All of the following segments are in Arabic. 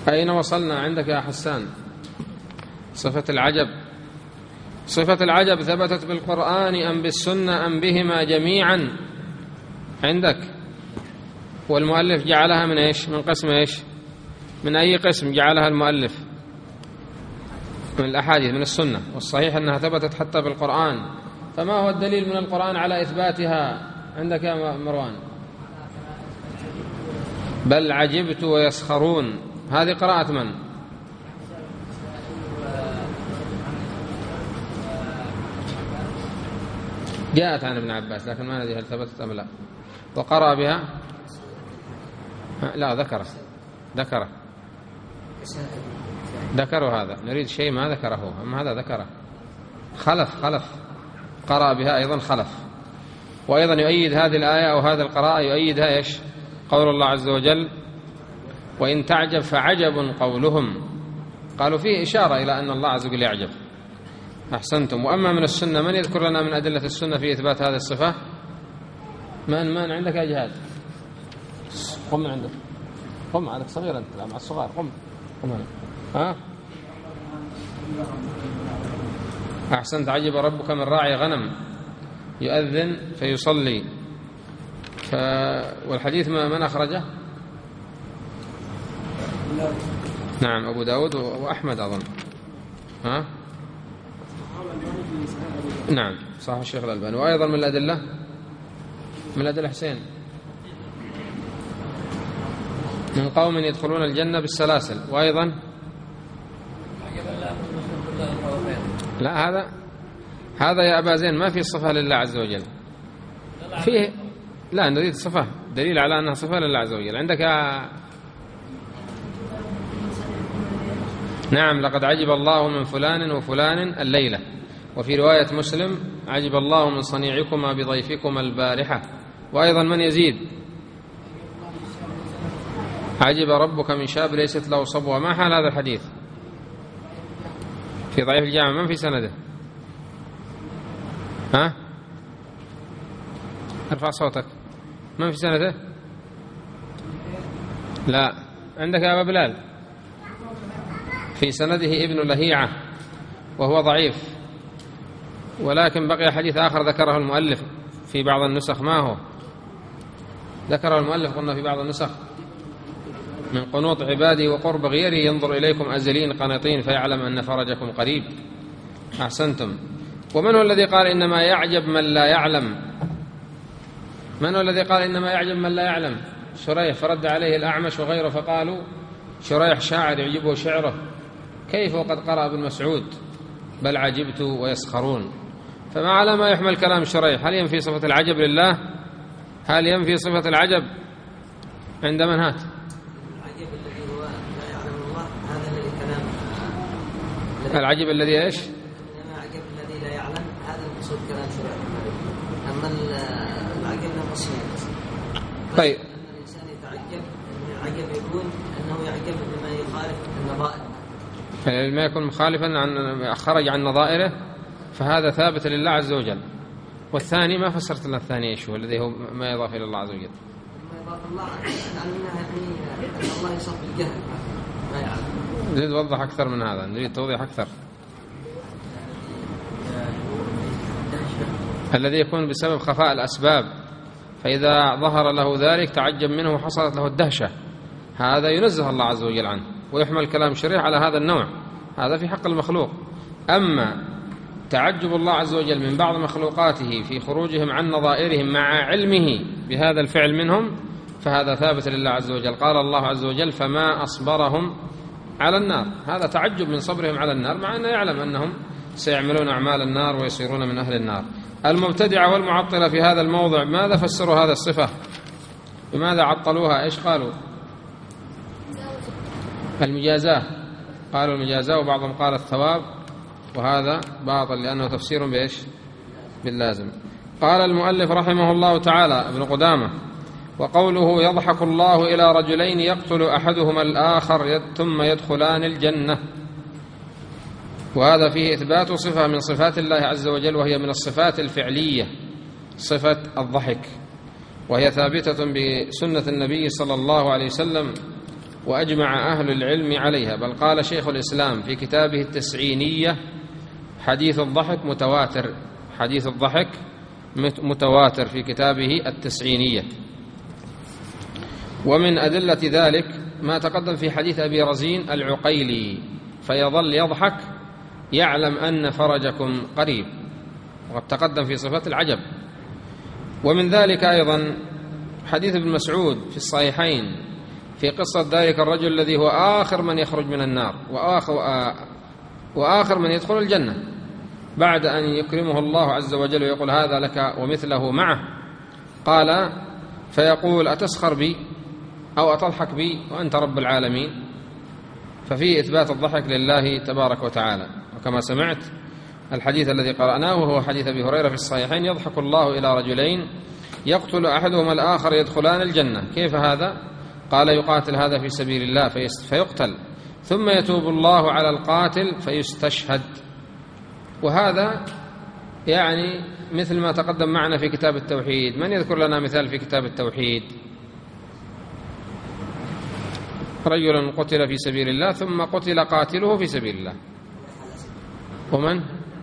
أين وصلنا عندك يا حسان؟ صفة العجب. صفة العجب ثبتت بالقرآن أم بالسنة أم بهما جميعا عندك؟ والمؤلف جعلها من إيش؟ من قسم إيش؟ من أي قسم جعلها المؤلف؟ من الأحاديث، من السنة، والصحيح أنها ثبتت حتى بالقرآن. فما هو الدليل من القرآن على إثباتها عندك يا مروان؟ بل عجبت ويسخرون، هذه قراءة من؟ جاءت عن ابن عباس لكن ما ندري هل ثبتت أم لا. وقرأ بها؟ لا، ذكروا هذا، نريد شيء ما ذكره، أما هذا ذكره. خلف قرأ بها أيضا خلف. وأيضا يؤيد هذه الآية أو هذا القراءة يؤيدها إيش؟ قول الله عز وجل: وإن تعجب فعجب قولهم. قالوا فيه إشارة إلى أن الله عز وجل يعجب. أحسنتم. وأما من السنة، من يذكر لنا من أدلة السنة في إثبات هذه الصفة؟ من عندك يا جهاد؟ قم من عندك، قم، عندك صغير أنت، لا مع الصغار، قم ها. أحسنت. عجب ربك من راعي غنم يؤذن فيصلي. والحديث من أخرجه؟ نعم، أبو داود وأحمد أظن. ها؟ نعم، صح الشيخ الألباني. وأيضا من الأدلة حسين، من قوم يدخلون الجنة بالسلاسل. وأيضا لا، هذا يا أبا زين ما في صفة لله عز وجل فيه. لا، نريد صفة، دليل على أنها صفة لله عز وجل. عندك نعم، لقد عجب الله من فلان وفلان الليلة. وفي رواية مسلم: عجب الله من صنيعكما بضيفكما البارحة. وأيضا من يزيد؟ عجب ربك من شاب ليست له صبوة. ما حال هذا الحديث؟ في ضعيف الجامع، من في سنده؟ ها؟ ارفع صوتك. من في سنده؟ لا، عندك يا أبا بلال. في سنده ابن لهيعة وهو ضعيف، ولكن بقي حديث آخر ذكره المؤلف في بعض النسخ. ما هو؟ ذكره المؤلف قلنا في بعض النسخ: من قنوط عبادي وقرب غيري ينظر إليكم أزلين قنطين فيعلم أن فرجكم قريب. أحسنتم. ومن هو الذي قال إنما يعجب من لا يعلم؟ من هو الذي قال إنما يعجب من لا يعلم؟ شريح. فرد عليه الأعمش وغيره فقالوا: شريح شاعر يعجبه شعره، كيف وقد قرأ ابن مسعود بل عجبت ويسخرون. فما على ما يحمل كلام شريح؟ هل ينفي صفة العجب لله؟ هل ينفي صفة العجب عند من؟ هات. العجب الذي هو لا يعلم الله، هذا الذي كلامه. العجب الذي ايش؟ إنما العجب الذي لا يعلم، هذا المقصود كلام شريح. أما العجب نقصين. طيب، أن الإنسان يتعجب، العجب يكون أنه يعجب بما يخالف النظائر، ما يكون مخالفا عن خرج عن نظائره، فهذا ثابت لله عز وجل. والثاني ما فسرت لنا الثاني ايش هو؟ الذي هو ما يضاف الى الله عز وجل. ما يضاف الله علمنا يعني أن الله يصف بالجهل ما يعلم. نريد توضح أكثر من هذا، نريد توضيح أكثر. الذي يكون بسبب خفاء الأسباب، فإذا ظهر له ذلك تعجب منه وحصلت له الدهشة، هذا ينزه الله عز وجل عنه، ويحمل كلام شريع على هذا النوع، هذا في حق المخلوق. أما تعجب الله عز وجل من بعض مخلوقاته في خروجهم عن نظائرهم مع علمه بهذا الفعل منهم، فهذا ثابت لله عز وجل. قال الله عز وجل: فما أصبرهم على النار. هذا تعجب من صبرهم على النار، مع أنه يعلم أنهم سيعملون أعمال النار ويصيرون من أهل النار. المبتدعة والمعطلة في هذا الموضع ماذا فسروا هذا الصفة؟ بماذا عطلوها؟ إيش قالوا؟ المجازاة، قالوا المجازاة، وبعضهم قال الثواب، وهذا باطل لأنه تفسير بإيش؟ باللازم. قال المؤلف رحمه الله تعالى ابن قدامة: وقوله يضحك الله إلى رجلين يقتل أحدهما الآخر ثم يدخلان الجنة، وهذا فيه إثبات صفة من صفات الله عز وجل، وهي من الصفات الفعلية، صفة الضحك، وهي ثابتة بسنة النبي صلى الله عليه وسلم وأجمع أهل العلم عليها، بل قال شيخ الإسلام في كتابه التسعينية: حديث الضحك متواتر، حديث الضحك متواتر في كتابه التسعينية. ومن أدلة ذلك ما تقدم في حديث أبي رزين العقيلي: فيظل يضحك يعلم أن فرجكم قريب، وقد تقدم في صفة العجب. ومن ذلك أيضا حديث ابن مسعود في الصحيحين في قصة ذلك الرجل الذي هو آخر من يخرج من النار وآخر من يدخل الجنة، بعد أن يكرمه الله عز وجل ويقول: هذا لك ومثله معه. قال: فيقول: أتسخر بي أو أتضحك بي وأنت رب العالمين؟ ففيه إثبات الضحك لله تبارك وتعالى. وكما سمعت الحديث الذي قرأناه وهو حديث أبي هريرة في الصحيحين: يضحك الله إلى رجلين يقتل أحدهما الآخر يدخلان الجنة. كيف هذا؟ قال: يقاتل هذا في سبيل الله فيقتل، ثم يتوب الله على القاتل فيستشهد. وهذا يعني مثل ما تقدم معنا في كتاب التوحيد. من يذكر لنا مثال في كتاب التوحيد؟ رجل قتل في سبيل الله ثم قتل قاتله في سبيل الله. ومن؟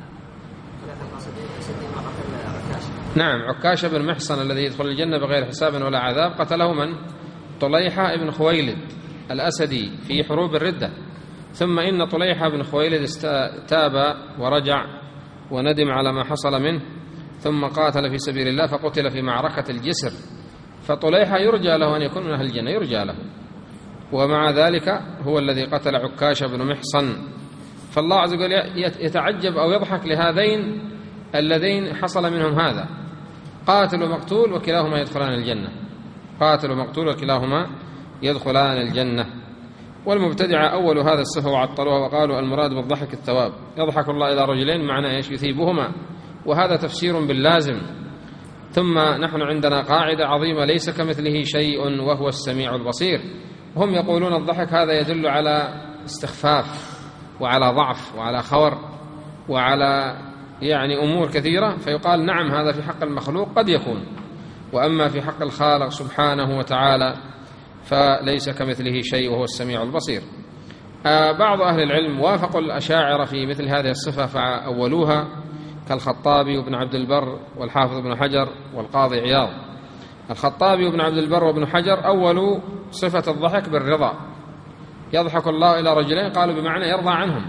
نعم، عكاشة بن محصن الذي يدخل الجنة بغير حساب ولا عذاب. قتله من؟ طليحة بن خويلد الأسدي في حروب الردة. ثم إن طليحة بن خويلد تاب ورجع وندم على ما حصل منه، ثم قاتل في سبيل الله فقتل في معركة الجسر. فطليحة يرجى له أن يكون من أهل الجنة، يرجى له، ومع ذلك هو الذي قتل عكاشة بن محصن. فالله عز وجل يتعجب أو يضحك لهذين اللذين حصل منهم هذا: قاتل ومقتول وكلاهما يدخلان الجنة، قاتل ومقتول وكلاهما يدخلان الجنة. والمبتدعة أول هذا الصفة وعطلوها وقالوا المراد بالضحك الثواب، يضحك الله إلى رجلين معنى إيش؟ يثيبهما، وهذا تفسير باللازم. ثم نحن عندنا قاعدة عظيمة: ليس كمثله شيء وهو السميع البصير. هم يقولون الضحك هذا يدل على استخفاف وعلى ضعف وعلى خور وعلى يعني أمور كثيرة، فيقال نعم هذا في حق المخلوق قد يكون، وأما في حق الخالق سبحانه وتعالى فليس كمثله شيء وهو السميع البصير. بعض أهل العلم وافقوا الأشاعرة في مثل هذه الصفة فأولوها، كالخطابي وابن عبد البر والحافظ ابن حجر والقاضي عياض. الخطابي وابن عبد البر وابن حجر أولوا صفة الضحك بالرضا، يضحك الله إلى رجلين، قالوا بمعنى يرضى عنهم.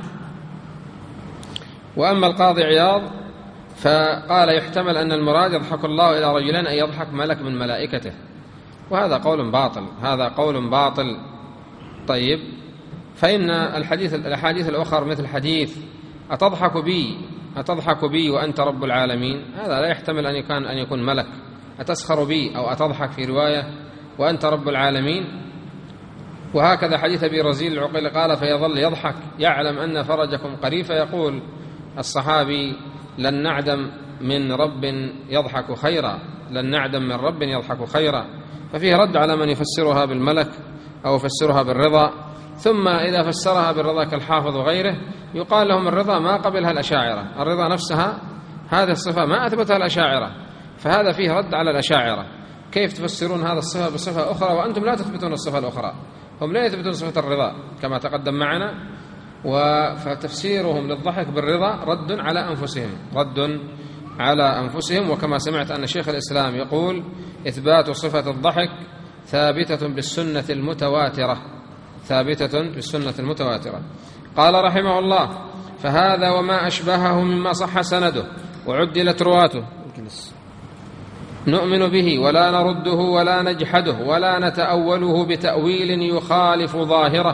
وأما القاضي عياض فقال يحتمل أن المراد يضحك الله إلى رجلين أن يضحك ملك من ملائكته، وهذا قول باطل، هذا قول باطل. طيب، فإن الأحاديث الأخرى مثل حديث أتضحك بي وأنت رب العالمين، هذا لا يحتمل أن يكون ملك. أتسخر بي أو أتضحك في رواية وأنت رب العالمين. وهكذا حديث أبي رزين العقيل قال: فيظل يضحك يعلم أن فرجكم قريب. فيقول الصحابي: لن نعدم من رب يضحك خيرا، لن نعدم من رب يضحك خيرا. ففيه رد على من يفسرها بالملك أو يفسرها بالرضا. ثم إذا فسرها بالرضا كالحافظ وغيره يقال لهم الرضا ما قبلها الأشاعرة، الرضا نفسها هذه الصفة ما أثبتها الأشاعرة، فهذا فيه رد على الأشاعرة. كيف تفسرون هذا الصفة بصفة أخرى وأنتم لا تثبتون الصفة الأخرى؟ هم لا يثبتون صفة الرضا كما تقدم معنا، فتفسيرهم للضحك بالرضا رد على أنفسهم، رد على أنفسهم. وكما سمعت أن شيخ الإسلام يقول: إثبات صفة الضحك ثابتة بالسنة المتواترة، ثابتة بالسنة المتواترة. قال رحمه الله: فهذا وما أشبهه مما صح سنده وعدلت رواته نؤمن به ولا نرده ولا نجحده ولا نتأوله بتأويل يخالف ظاهره.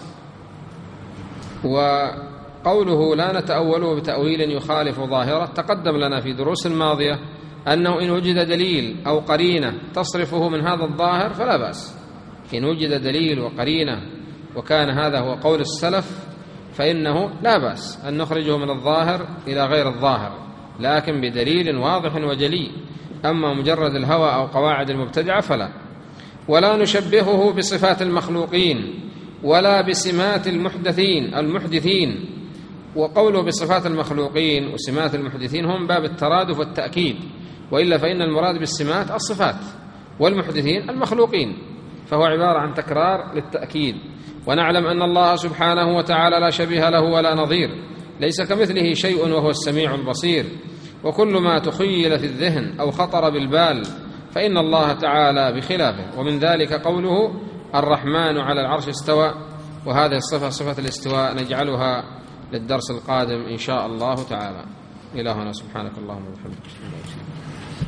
وقوله لا نتأوله بتأويل يخالف ظاهره تقدم لنا في دروس ماضية أنه إن وجد دليل أو قرينة تصرفه من هذا الظاهر فلا بأس. إن وجد دليل وقرينة وكان هذا هو قول السلف فإنه لا بأس أن نخرجه من الظاهر إلى غير الظاهر، لكن بدليل واضح وجلي. أما مجرد الهوى أو قواعد المبتدعة فلا. ولا نشبهه بصفات المخلوقين ولا بسمات المحدثين. وقوله بصفات المخلوقين وسمات المحدثين هم باب الترادف والتأكيد، وإلا فإن المراد بالسمات الصفات والمحدثين المخلوقين. فهو عبارة عن تكرار للتأكيد. ونعلم أن الله سبحانه وتعالى لا شبيه له ولا نظير، ليس كمثله شيء وهو السميع البصير. وكل ما تخيل في الذهن أو خطر بالبال فإن الله تعالى بخلافه، ومن ذلك قوله الرحمن على العرش استوى. وهذه الصفة صفة الاستواء نجعلها للدرس القادم إن شاء الله تعالى. إلهنا سبحانك اللهم وبحمدك.